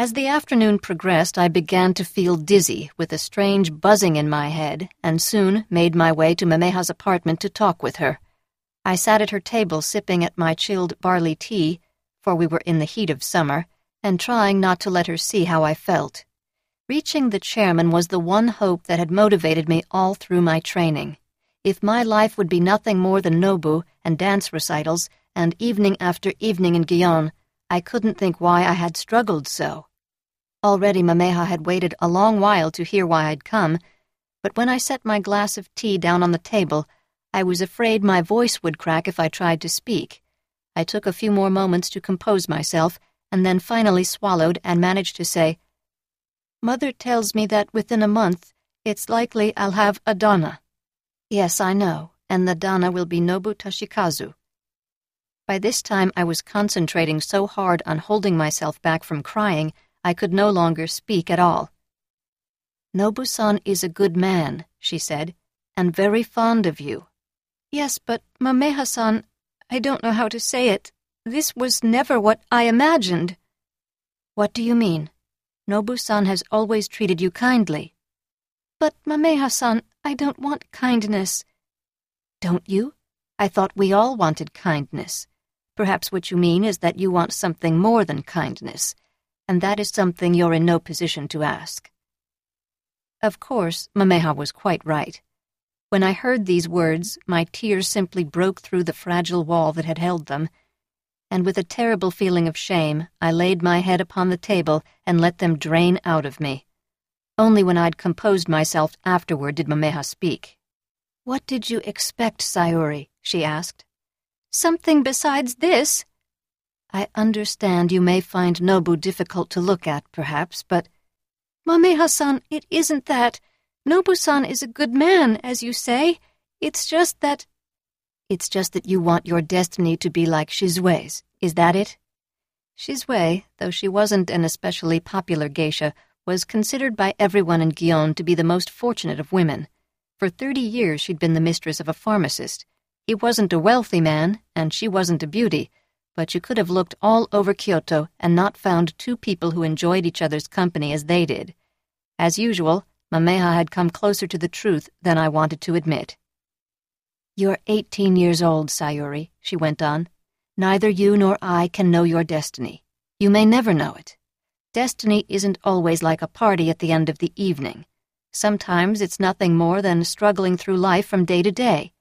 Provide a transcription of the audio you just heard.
As the afternoon progressed, I began to feel dizzy with a strange buzzing in my head and soon made my way to Mameha's apartment to talk with her. I sat at her table sipping at my chilled barley tea, for we were in the heat of summer, and trying not to let her see how I felt. Reaching the chairman was the one hope that had motivated me all through my training. If my life would be nothing more than Nobu and dance recitals and evening after evening in Guyane, I couldn't think why I had struggled so. Already Mameha had waited a long while to hear why I'd come, but when I set my glass of tea down on the table, I was afraid my voice would crack if I tried to speak. I took a few more moments to compose myself, and then finally swallowed and managed to say, "Mother tells me that within a month it's likely I'll have a Dana." "Yes, I know, and the Dana will be Nobu Toshikazu." By this time I was concentrating so hard on holding myself back from crying, I could no longer speak at all. "Nobu-san is a good man," she said, "and very fond of you." "Yes, but Mameha-san, I don't know how to say it. This was never what I imagined." "What do you mean? Nobu-san has always treated you kindly." "But Mameha-san, I don't want kindness." "Don't you? I thought we all wanted kindness. Perhaps what you mean is that you want something more than kindness, and that is something you're in no position to ask." Of course, Mameha was quite right. When I heard these words, my tears simply broke through the fragile wall that had held them, and with a terrible feeling of shame, I laid my head upon the table and let them drain out of me. Only when I'd composed myself afterward did Mameha speak. "What did you expect, Sayuri?" she asked. "Something besides this." "I understand you may find Nobu difficult to look at, perhaps, but—" "Mameha-san, it isn't that. Nobu-san is a good man, as you say. It's just that—" "It's just that you want your destiny to be like Shizue's, is that it?" Shizue, though she wasn't an especially popular geisha, was considered by everyone in Guyane to be the most fortunate of women. For 30 years she'd been the mistress of a pharmacist. He wasn't a wealthy man, and she wasn't a beauty, but you could have looked all over Kyoto and not found two people who enjoyed each other's company as they did. As usual, Mameha had come closer to the truth than I wanted to admit. "You're 18 years old, Sayuri," she went on. "Neither you nor I can know your destiny. You may never know it. Destiny isn't always like a party at the end of the evening. Sometimes it's nothing more than struggling through life from day to day.